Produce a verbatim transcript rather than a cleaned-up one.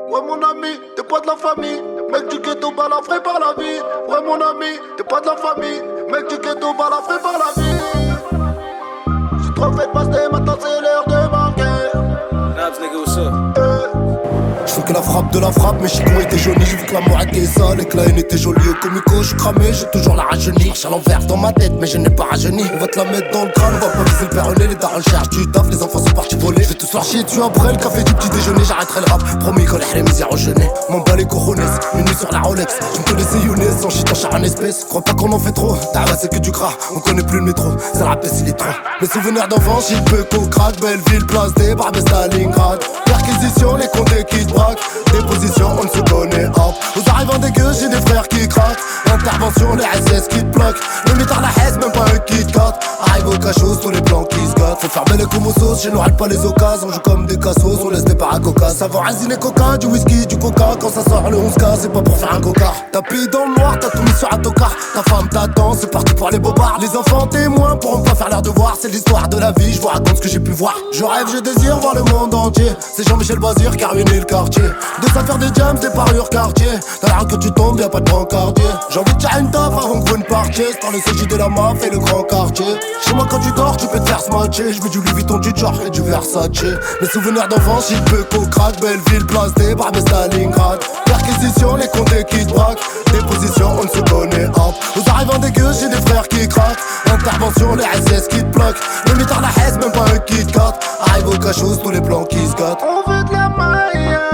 Ouais mon ami, t'es pas de la famille. Mec du ghetto, balafré par la vie. Ouais mon ami, t'es pas de la famille. Mec du ghetto, balafré par la vie. J'ai trop fait de passer, maintenant c'est l'heure de marquer. Nabs, nigga, what's up? Je fais que la frappe de la frappe, mes chicots étaient jaunis. J'ai vu que la mort était sale et que la haine était jolie. Au comico, je suis cramé, j'ai toujours la rajeuni. Marche à l'envers dans ma tête, mais je n'ai pas rajeuni. On va te la mettre dans le crâne, on va pas viser le péroné. Les darons cherchent du taf, les enfants sont partis voler. Je vais tous leur chier dessus après le café du petit déjeuner. J'arrêterai le rap, promis qu'on les misères au jeûner. M'en bats les cojones, minuit sur la Rolex. Je me connaissais Younes, sans shit en char en espèce. Crois pas qu'on en fait trop, t'as c'est que du gras. On connaît plus le métro, ça la peste il est trop. Mes souvenirs d'enfance, shit, Peco, crack, Belleville, place des Barbes, Stalingrad. Perquisition, les comptes qui te braquent. Déposition, on ne se connaît hop. Aux arrivants des gueux, j'ai des frères qui craquent. Intervention, les S S qui te bloquent. Le mitard la haise, même pas un Kit Kat. Arrive au cachot, tous les plans qui se gâtent. Faut fermer les commosos, chez nous râle pas les occasions. On joue comme des cassos, on laisse des paracocas. Savoir asiner coca, du whisky, du coca. Quand ça sort le onze K, c'est pas pour faire un coca. Tapis dans le noir, t'as tout mis sur un tocard. Ta femme t'attend, c'est parti pour les bobards. Les enfants témoins pourront pas faire leur devoir. C'est l'histoire de la vie, je vous raconte ce que j'ai pu voir. Je rêve, je désire voir le monde entier. C'est Jean-Michel Bazir qui a ruiné le quartier. Des affaires des jams, des parures quartier. Dans la rue que tu tombes, y'a pas de brancardier. J'ai envie de tirer une taf avant que vous ne partiez. C'est dans le C J de la maf et le grand quartier. Chez moi quand tu dors, tu peux te faire smatcher. Je veux du Louis Vuitton, du Dior et du Versace. Mes souvenirs d'enfance, shit, Peco, crack, Belleville, place des Barbes, Stalingrad. Perquisition, les comptes qui te braquent. Déposition, on ne se connaît hop. Aux arrivants des gueux, j'ai des frères qui craquent. Intervention, les S S qui te bloquent. Le mitard la haise, même pas un Kit Kat. Arrive au cachot, tous les plans qui se gâtent. On veut de la maille.